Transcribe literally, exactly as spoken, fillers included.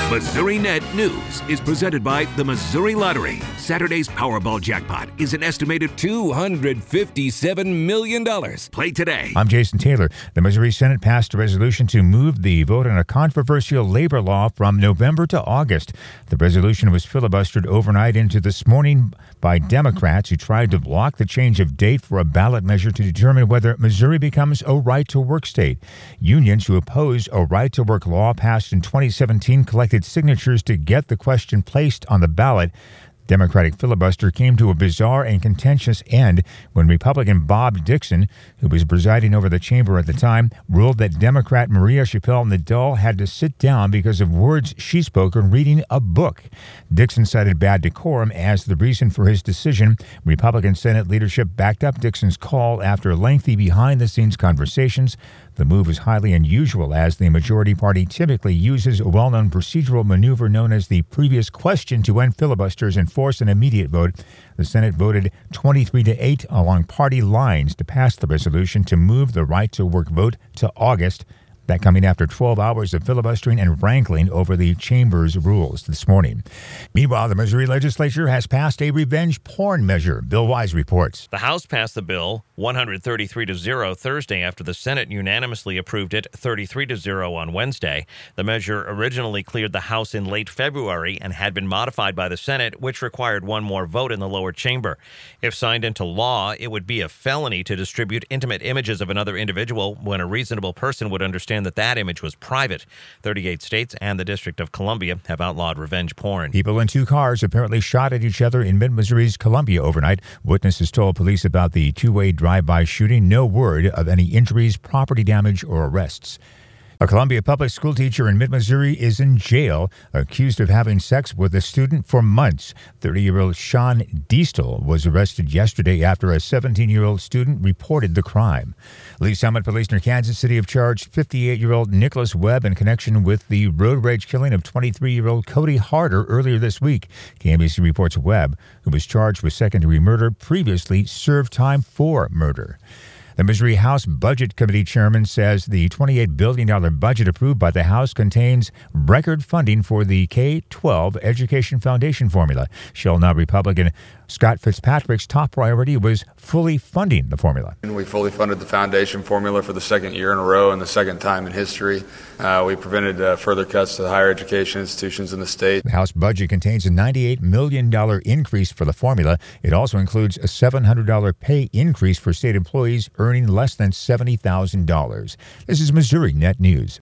Missouri Net News is presented by the Missouri Lottery. Saturday's Powerball jackpot is an estimated two hundred fifty-seven million dollars. Play today. I'm Jason Taylor. The Missouri Senate passed a resolution to move the vote on a controversial labor law from November to August. The resolution was filibustered overnight into this morning by Democrats who tried to block the change of date for a ballot measure to determine whether Missouri becomes a right-to-work state. Unions who oppose a right-to-work law passed in twenty seventeen collected signatures to get the question placed on the ballot. Democratic filibuster came to a bizarre and contentious end when Republican Bob Dixon, who was presiding over the chamber at the time, ruled that Democrat Maria Chappelle-Nadal had to sit down because of words she spoke when reading a book. Dixon cited bad decorum as the reason for his decision. Republican Senate leadership backed up Dixon's call after lengthy behind-the-scenes conversations. The move is highly unusual as the majority party typically uses a well-known procedural maneuver known as the previous question to end filibusters and force an immediate vote. The Senate voted twenty-three to eight along party lines to pass the resolution to move the right-to-work vote to August. That coming after twelve hours of filibustering and wrangling over the chamber's rules this morning. Meanwhile, the Missouri legislature has passed a revenge porn measure. Bill Wise reports. The House passed the bill one hundred thirty-three to zero Thursday after the Senate unanimously approved it thirty-three to zero on Wednesday. The measure originally cleared the House in late February and had been modified by the Senate, which required one more vote in the lower chamber. If signed into law, it would be a felony to distribute intimate images of another individual when a reasonable person would understand that that image was private. thirty-eight states and the District of Columbia have outlawed revenge porn. People in two cars apparently shot at each other in mid-Missouri's Columbia overnight. Witnesses told police about the two-way drive-by shooting. No word of any injuries, property damage, or arrests. A Columbia public school teacher in mid-Missouri is in jail, accused of having sex with a student for months. thirty-year-old Sean Diestel was arrested yesterday after a seventeen-year-old student reported the crime. Lee Summit Police near Kansas City have charged fifty-eight-year-old Nicholas Webb in connection with the road rage killing of twenty-three-year-old Cody Harder earlier this week. K M B C reports Webb, who was charged with second-degree murder, previously served time for murder. The Missouri House Budget Committee chairman says the twenty-eight billion dollars budget approved by the House contains record funding for the K twelve Education Foundation formula. Shell Now Republican Scott Fitzpatrick's top priority was fully funding the formula. We fully funded the foundation formula for the second year in a row and the second time in history. Uh, we prevented uh, further cuts to the higher education institutions in the state. The House budget contains a ninety-eight million dollars increase for the formula. It also includes a seven hundred dollars pay increase for state employees earning less than seventy thousand dollars. This is Missouri Net News.